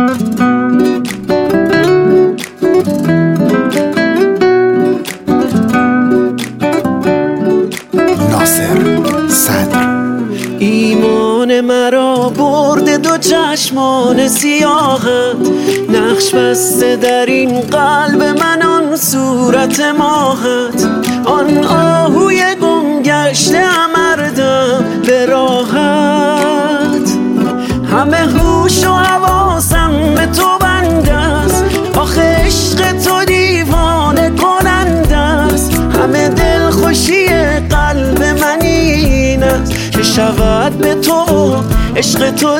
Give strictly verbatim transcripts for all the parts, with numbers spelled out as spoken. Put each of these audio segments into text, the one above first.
ایمان مرا برده دو چشمان سیاهت، نقش بسته در این قلب من آن صورت ماهت. آن آهوی گم گشته امردم به راحت، همه هوش و حواسم به تو بنده است. آخه عشق تو دیوانه کننده است، همه دلخوشی قلب من این است که شود به تو عشق تو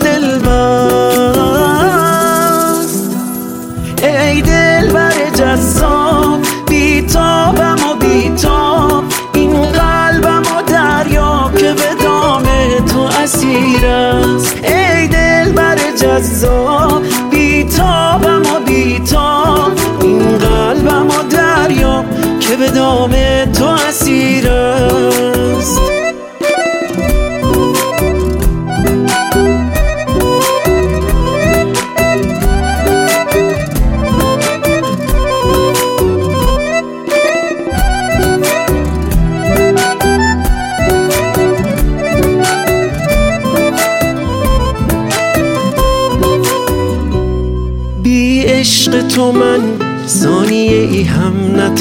دلبست. ای دلبر جذاب بیتابم و بیتاب، این قلبم و دریا که به دام تو اسیر است. ای دلبر جذاب بیتابم و بیتاب، این قلبم و دریا که به دام تو اسیر است. بی عشق تو من ثانیه ای هم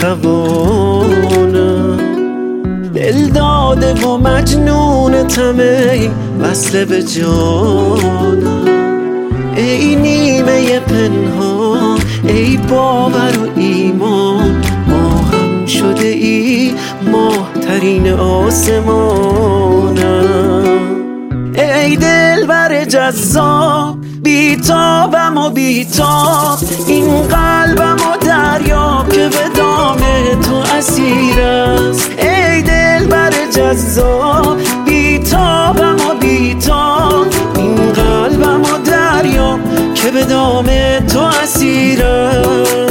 نتوانم، دل داده و مجنون طمع وصل به جانم. ای نیمه پنهان، ای باور و ایمان، ما هم شده ای ماهترین آسمانم. ای دلبر جذاب بیتابم و بیتاب، این قلبم و دریا که به دام تو اسیر است. ای دلبر جذاب بیتابم و بیتاب، این قلبم و دریا که به دام تو اسیر است.